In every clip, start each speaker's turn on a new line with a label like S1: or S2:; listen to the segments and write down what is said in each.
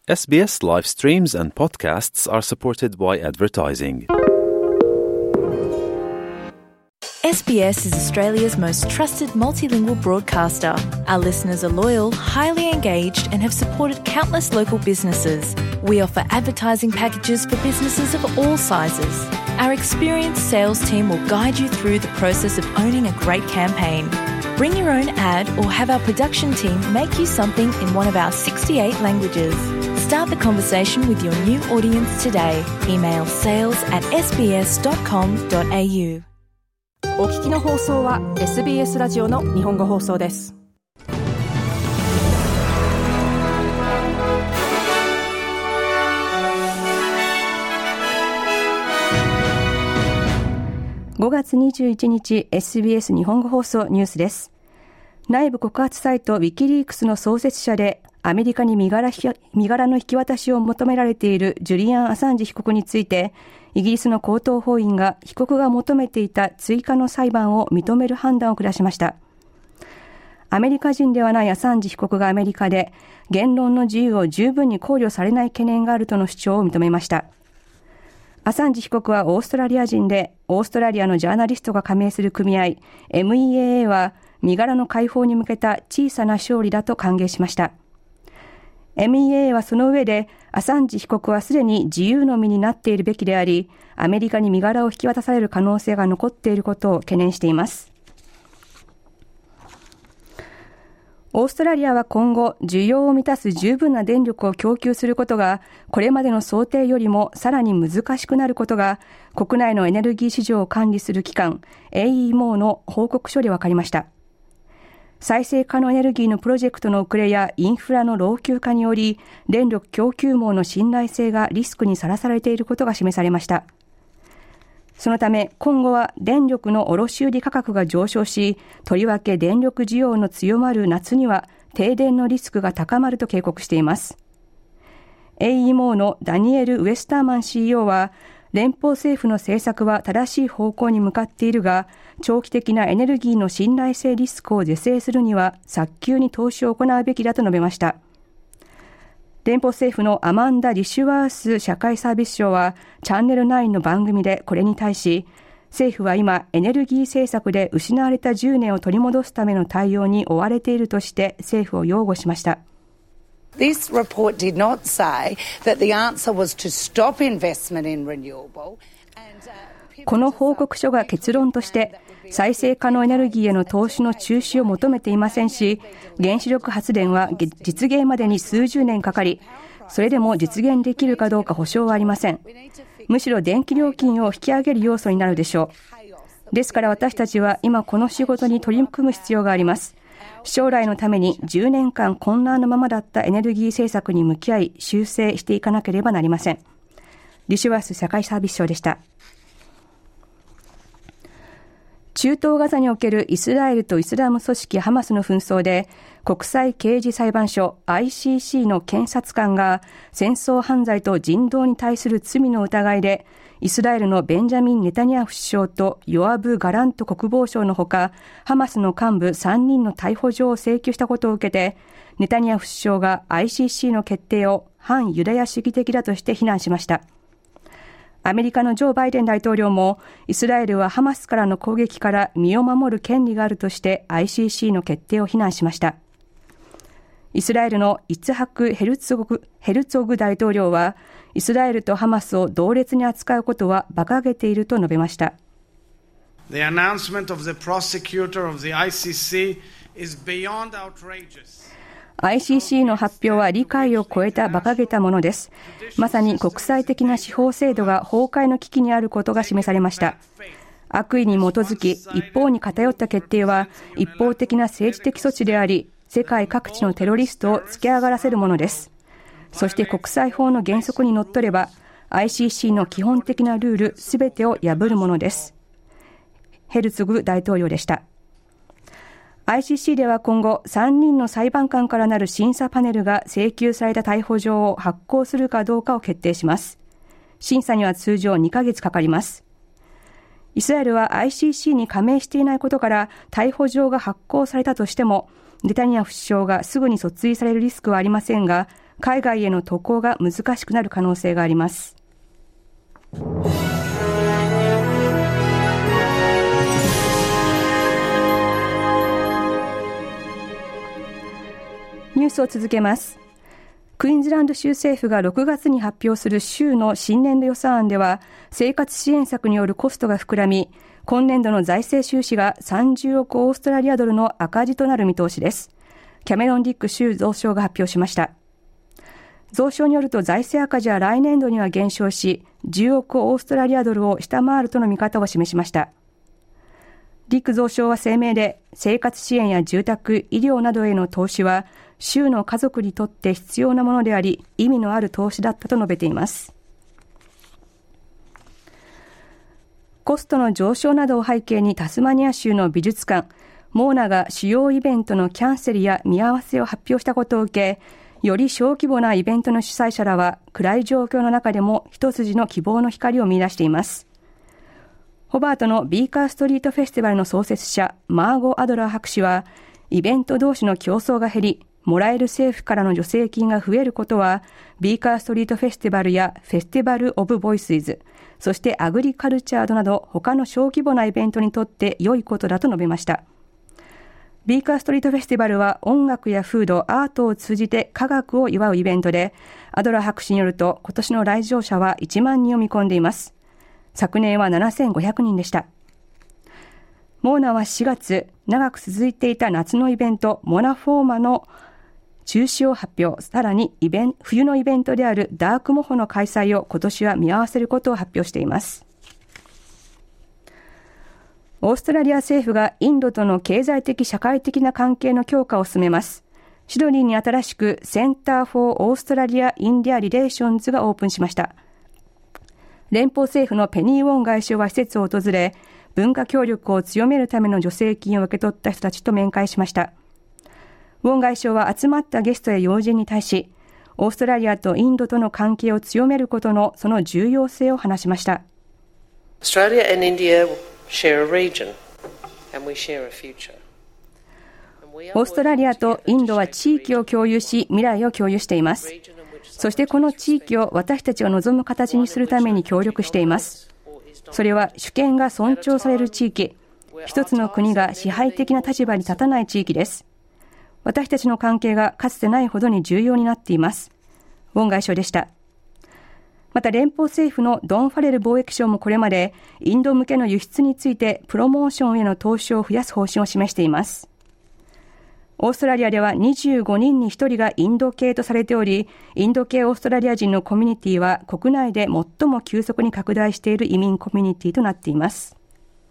S1: SBS live streams and podcasts are supported by advertising.
S2: SBS is Australia's most trusted multilingual broadcaster. Our listeners are loyal, highly engaged, and have supported countless local businesses. We offer advertising packages for businesses of all sizes. Our experienced sales team will guide you through the process of owning a great campaign. Bring your own ad or have our production team make you something in one of our 68 languages. Start the conversation with your new audience today. Email sales@sbs.com.au。
S3: お聞きの放送は SBS ラジオの日本語放送です。5月21日 SBS 日本語放送ニュースです。内部告発サイトウィキリークスの創設者でアメリカに身柄の引き渡しを求められているジュリアン・アサンジ被告について、イギリスの高等法院が被告が求めていた追加の裁判を認める判断を下しました。アメリカ人ではないアサンジ被告がアメリカで言論の自由を十分に考慮されない懸念があるとの主張を認めました。アサンジ被告はオーストラリア人で、オーストラリアのジャーナリストが加盟する組合 MEAA は身柄の解放に向けた小さな勝利だと歓迎しました。MEAA はその上で、アサンジ被告はすでに自由の身になっているべきであり、アメリカに身柄を引き渡される可能性が残っていることを懸念しています。オーストラリアは今後、需要を満たす十分な電力を供給することが、これまでの想定よりもさらに難しくなることが、国内のエネルギー市場を管理する機関 AEMO の報告書で分かりました。再生可能エネルギーのプロジェクトの遅れやインフラの老朽化により、電力供給網の信頼性がリスクにさらされていることが示されました。そのため今後は電力の卸売価格が上昇し、とりわけ電力需要の強まる夏には停電のリスクが高まると警告しています。AEMO のダニエル・ウェスターマン CEO は、連邦政府の政策は正しい方向に向かっているが、長期的なエネルギーの信頼性リスクを是正するには早急に投資を行うべきだと述べました。連邦政府のアマンダ・ディシュワース社会サービス相はチャンネル9の番組でこれに対し、政府は今エネルギー政策で失われた10年を取り戻すための対応に追われているとして政府を擁護しました。
S4: This report did not say that the answer was to stop investment in renewable.
S3: この報告書が結論として再生可能エネルギーへの投資の中止を求めていませんし、原子力発電は実現までに数十年かかり、それでも実現できるかどうか保証はありません。むしろ電気料金を引き上げる要素になるでしょう。ですから私たちは今この仕事に取り組む必要があります。将来のために10年間混乱のままだったエネルギー政策に向き合い修正していかなければなりません。リシュワース社会サービス相でした。中東ガザにおけるイスラエルとイスラム組織ハマスの紛争で、国際刑事裁判所 ICC の検察官が戦争犯罪と人道に対する罪の疑いで、イスラエルのベンジャミン・ネタニヤフ首相とヨアブ・ガラント国防相のほか、ハマスの幹部3人の逮捕状を請求したことを受けて、ネタニヤフ首相が ICC の決定を反ユダヤ主義的だとして非難しました。アメリカのジョー・バイデン大統領も、イスラエルはハマスからの攻撃から身を守る権利があるとして ICC の決定を非難しました。イスラエルのイツハク・ヘルツォグ大統領は、イスラエルとハマスを同列に扱うことは馬鹿げていると述べました。
S5: The announcement of the prosecutor of the ICC is beyond outrageous.ICC
S3: の発表は理解を超えた馬鹿げたものです。まさに国際的な司法制度が崩壊の危機にあることが示されました。悪意に基づき一方に偏った決定は一方的な政治的措置であり、世界各地のテロリストを突き上がらせるものです。そして国際法の原則にのっとれば ICC の基本的なルールすべてを破るものです。ヘルツォグ大統領でした。ICC では今後3人の裁判官からなる審査パネルが請求された逮捕状を発行するかどうかを決定します。審査には通常2ヶ月かかります。イスラエルは ICC に加盟していないことから逮捕状が発行されたとしても、ネタニヤフ首相がすぐに訴追されるリスクはありませんが、 海外への渡航が難しくなる可能性があります。ニュースを続けます。クイーンズランド州政府が6月に発表する州の新年度予算案では、生活支援策によるコストが膨らみ、今年度の財政収支が30億オーストラリアドルの赤字となる見通しです。キャメロン・ディック州増相が発表しました。増相によると財政赤字は来年度には減少し、10億オーストラリアドルを下回るとの見方を示しました。ディック増相は声明で、生活支援や住宅、医療などへの投資は、州の家族にとって必要なものであり、意味のある投資だったと述べています。コストの上昇などを背景にタスマニア州の美術館、モーナが主要イベントのキャンセルや見合わせを発表したことを受け、より小規模なイベントの主催者らは暗い状況の中でも一筋の希望の光を見出しています。ホバートのビーカーストリートフェスティバルの創設者、マーゴ・アドラー博士は、イベント同士の競争が減り、もらえる政府からの助成金が増えることは、ビーカーストリートフェスティバルやフェスティバル・オブ・ボイスイズ、そしてアグリカルチャードなど他の小規模なイベントにとって良いことだと述べました。ビーカーストリートフェスティバルは音楽やフード、アートを通じて科学を祝うイベントで、アドラー博士によると今年の来場者は1万人を見込んでいます。昨年は7500人でした。モーナは4月、長く続いていた夏のイベント、モナフォーマの中止を発表。さらに冬のイベントであるダークモホの開催を今年は見合わせることを発表しています。オーストラリア政府がインドとの経済的社会的な関係の強化を進めます。シドニーに新しくセンター・フォー・オーストラリア・インディア・リレーションズがオープンしました。連邦政府のペニー・ウォン外相は施設を訪れ、文化協力を強めるための助成金を受け取った人たちと面会しました。ウォン外相は集まったゲストや要人に対し、オーストラリアとインドとの関係を強めることのその重要性を話しました。
S6: Australia and India share a region, and we share a future.
S3: オーストラリアとインドは地域を共有し、未来を共有しています。そしてこの地域を私たちが望む形にするために協力しています。それは主権が尊重される地域、一つの国が支配的な立場に立たない地域です。私たちの関係がかつてないほどに重要になっています。ウォン外相でした。また連邦政府のドン・ファレル貿易相もこれまでインド向けの輸出についてプロモーションへの投資を増やす方針を示しています。オーストラリアでは25人に1人がインド系とされており、インド系オーストラリア人のコミュニティは国内で最も急速に拡大している移民コミュニティとなっています。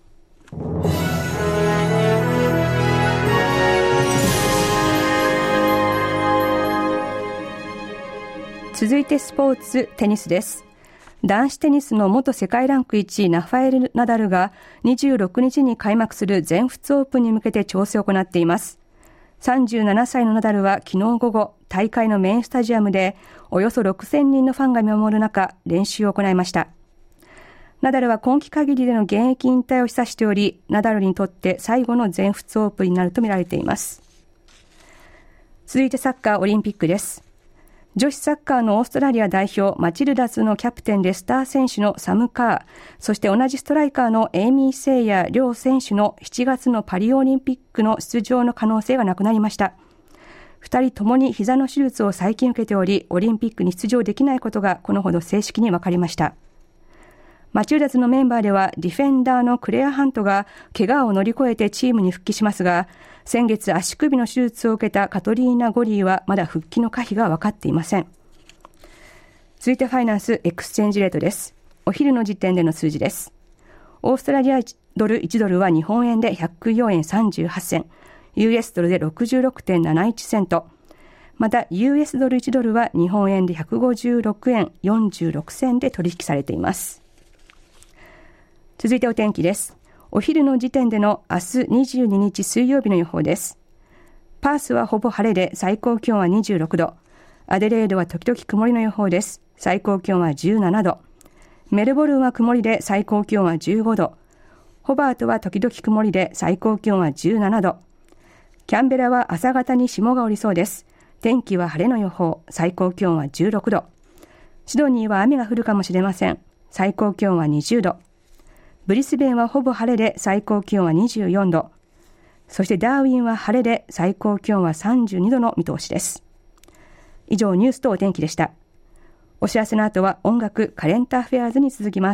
S3: 続いてスポーツ、テニスです。男子テニスの元世界ランク1位ラファエル・ナダルが26日に開幕する全仏オープンに向けて調整を行っています。37歳のナダルは昨日午後、大会のメインスタジアムでおよそ6000人のファンが見守る中、練習を行いました。ナダルは今季限りでの現役引退を示唆しており、ナダルにとって最後の全仏オープンになると見られています。続いてサッカーオリンピックです。女子サッカーのオーストラリア代表マチルダスのキャプテンでスター選手のサム・カー、そして同じストライカーのエイミー・セイヤ両選手の7月のパリオリンピックの出場の可能性がなくなりました。2人ともに膝の手術を最近受けており、オリンピックに出場できないことがこのほど正式に分かりました。マチルダスのメンバーではディフェンダーのクレア・ハントが怪我を乗り越えてチームに復帰しますが、先月足首の手術を受けたカトリーナ・ゴリーはまだ復帰の可否が分かっていません。続いてファイナンスエクスチェンジレートです。お昼の時点での数字です。オーストラリアドル1ドルは日本円で104円38銭、US ドルで 66.71 セント、また US ドル1ドルは日本円で156円46銭で取引されています。続いてお天気です。お昼の時点での明日22日水曜日の予報です。パースはほぼ晴れで最高気温は26度。アデレードは時々曇りの予報です。最高気温は17度。メルボルンは曇りで最高気温は15度。ホバートは時々曇りで最高気温は17度。キャンベラは朝方に霜が降りそうです。 天気は晴れの予報、最高気温は16度。シドニーは雨が降るかもしれません。最高気温は20度。ブリスベンはほぼ晴れで最高気温は24度。そしてダーウィンは晴れで最高気温は32度の見通しです。以上、ニュースとお天気でした。お知らせの後は音楽カレントアフェアーズに続きます。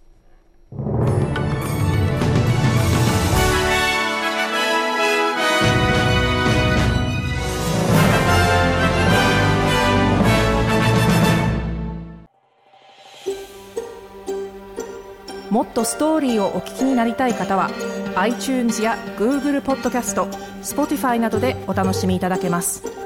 S7: もっとストーリーをお聞きになりたい方は iTunes や Google ポッドキャスト、Spotify などでお楽しみいただけます。